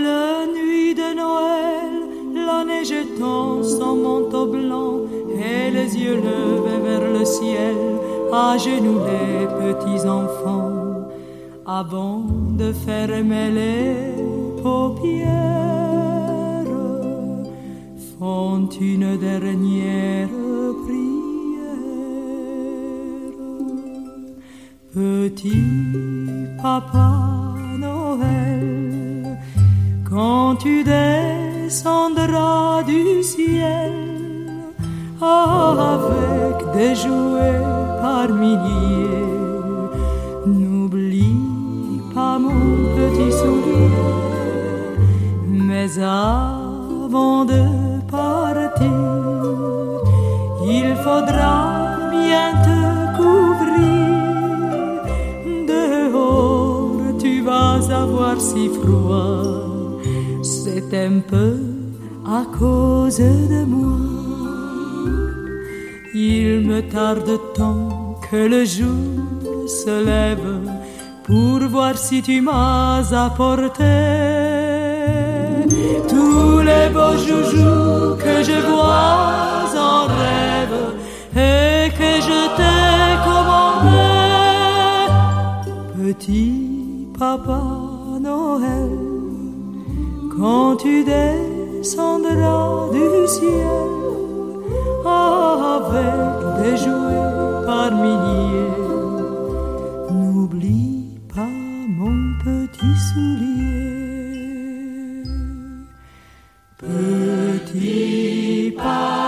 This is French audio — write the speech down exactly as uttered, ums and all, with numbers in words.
belle nuit de Noël, la neige étend son manteau blanc et les yeux levés vers le ciel, à genoux les petits enfants, avant de fermer les paupières, font une dernière prière. Petit Papa Noël, quand tu descendras du ciel avec des jouets par milliers, n'oublie pas mon petit soulier. Mais avant de partir, il faudra bien te couvrir. Dehors, tu vas avoir si froid, c'est un peu à cause de moi. Il me tarde tant que le jour se lève pour voir si tu m'as apporté tous les beaux joujoux que je vois en rêve et que je t'ai commandé. Petit Papa Noël, quand tu descendras du ciel avec des jouets par milliers, n'oublie pas mon petit soulier. Petit Papa